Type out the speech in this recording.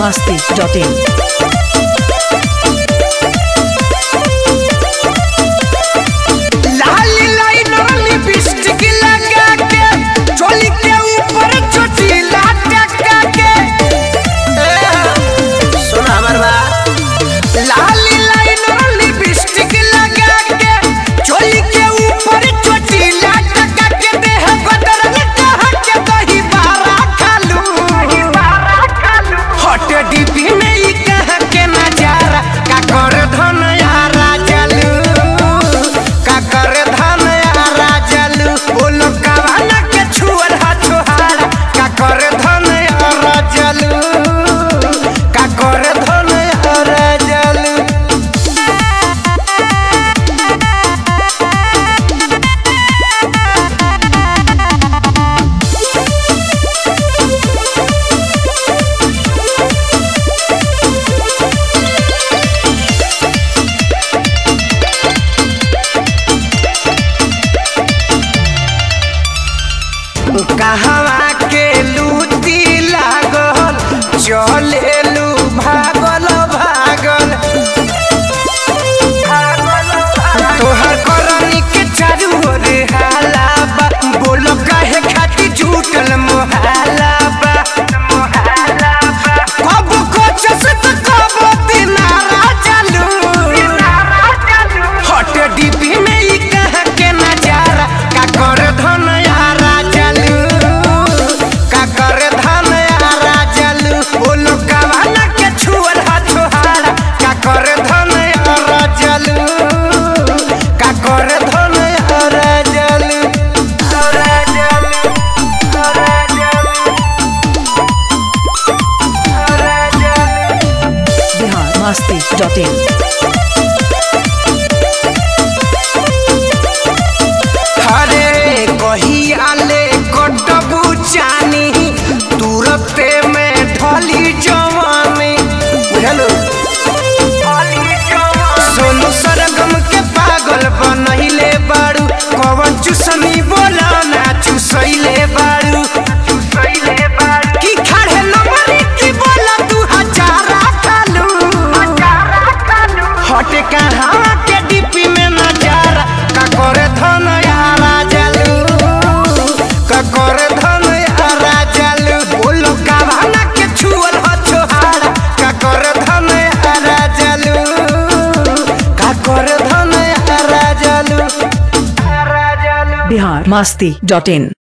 biharmasti.in कहवा के लूटी लागल चलेलू भागल भागल तोहर करनी के चारू ओर हाला बा बोल काहे खाती झूठल मोहाला बा कब कोचस त कब दिनारा चालू हट डीपी में ई कह के नजारा का कर धन biharmasti.in हरे कहिया ले कटबू जानी तुरते में ढली जवानी बुझलो सोनू सरगम के पागल बनहिले बारू कवन चुसनी बोला ना चुसैले बारू की खड़े नंबरी की बोला 2000 कालू हटे कहाँ के डीपी में नजारा का करे धन यारा जलू का करे धन यारा जलू बोलो कावाना के छुअल हो छोहारा का करे धन यारा जलू का करे धन यारा जलू biharmasti.in